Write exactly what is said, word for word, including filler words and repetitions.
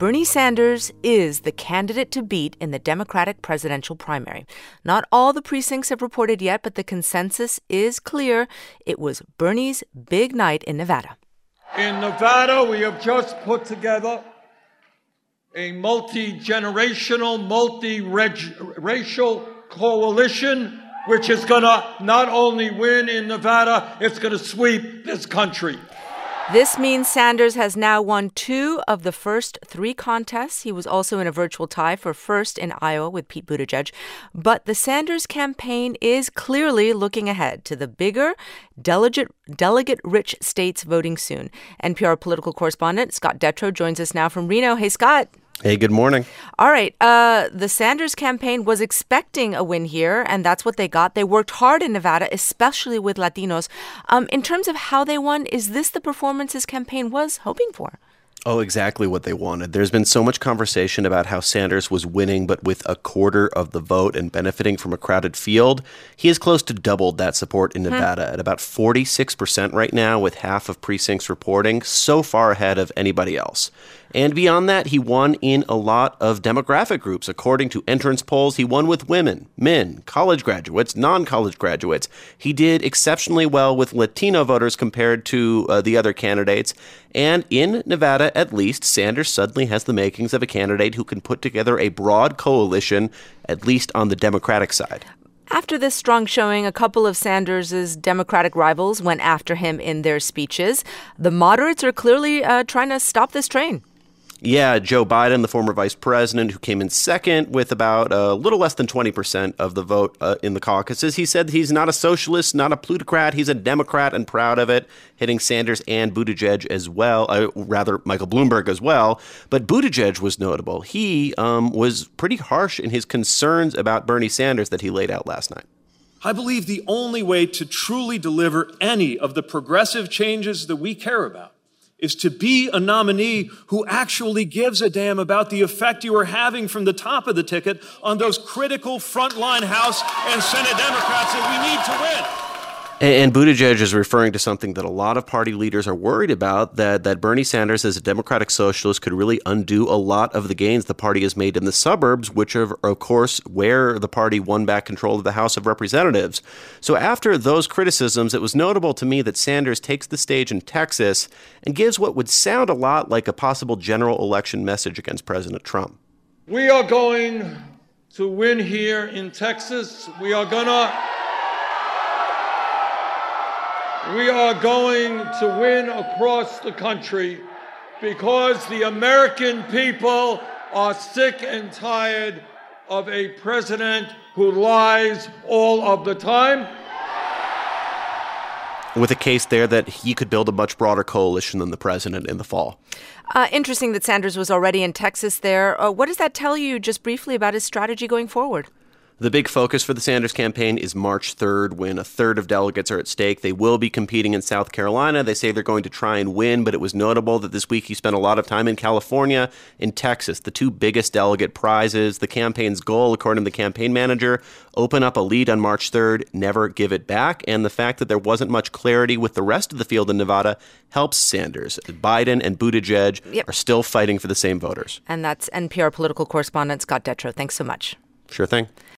Bernie Sanders is the candidate to beat in the Democratic presidential primary. Not all the precincts have reported yet, but the consensus is clear. It was Bernie's big night in Nevada. In Nevada, we have just put together a multi-generational, multi-racial coalition, which is going to not only win in Nevada, it's going to sweep this country. This means Sanders has now won two of the first three contests. He was also in a virtual tie for first in Iowa with Pete Buttigieg. But the Sanders campaign is clearly looking ahead to the bigger, delegate, delegate-rich states voting soon. N P R political correspondent Scott Detrow joins us now from Reno. Hey, Scott. Hey, good morning. All right. Uh, the Sanders campaign was expecting a win here, and that's what they got. They worked hard in Nevada, especially with Latinos. Um, in terms of how they won, is this the performance his campaign was hoping for? Oh, exactly what they wanted. There's been so much conversation about how Sanders was winning, but with a quarter of the vote and benefiting from a crowded field. He has close to doubled that support in Nevada hmm. at about forty-six percent right now, with half of precincts reporting, so far ahead of anybody else. And beyond that, he won in a lot of demographic groups. According to entrance polls, he won with women, men, college graduates, non-college graduates. He did exceptionally well with Latino voters compared to uh, the other candidates. And in Nevada, at least, Sanders suddenly has the makings of a candidate who can put together a broad coalition, at least on the Democratic side. After this strong showing, a couple of Sanders' Democratic rivals went after him in their speeches. The moderates are clearly uh, trying to stop this train. Yeah, Joe Biden, the former vice president, who came in second with about a little less than twenty percent of the vote uh, in the caucuses. He said he's not a socialist, not a plutocrat. He's a Democrat and proud of it, hitting Sanders and Buttigieg as well, uh, rather Michael Bloomberg as well. But Buttigieg was notable. He um, was pretty harsh in his concerns about Bernie Sanders that he laid out last night. I believe the only way to truly deliver any of the progressive changes that we care about is to be a nominee who actually gives a damn about the effect you are having from the top of the ticket on those critical frontline House and Senate Democrats that we need to win. And Buttigieg is referring to something that a lot of party leaders are worried about, that, that Bernie Sanders as a Democratic socialist could really undo a lot of the gains the party has made in the suburbs, which are, of course, where the party won back control of the House of Representatives. So after those criticisms, it was notable to me that Sanders takes the stage in Texas and gives what would sound a lot like a possible general election message against President Trump. We are going to win here in Texas. We are going to... We are going to win across the country because the American people are sick and tired of a president who lies all of the time. With a case there that he could build a much broader coalition than the president in the fall. Uh, interesting that Sanders was already in Texas there. Uh, what does that tell you just briefly about his strategy going forward? The big focus for the Sanders campaign is March third, when a third of delegates are at stake. They will be competing in South Carolina. They say they're going to try and win, but it was notable that this week he spent a lot of time in California, in Texas, the two biggest delegate prizes. The campaign's goal, according to the campaign manager, open up a lead on March third, never give it back. And the fact that there wasn't much clarity with the rest of the field in Nevada helps Sanders. Biden and Buttigieg yep. are still fighting for the same voters. And that's N P R political correspondent Scott Detrow. Thanks so much. Sure thing.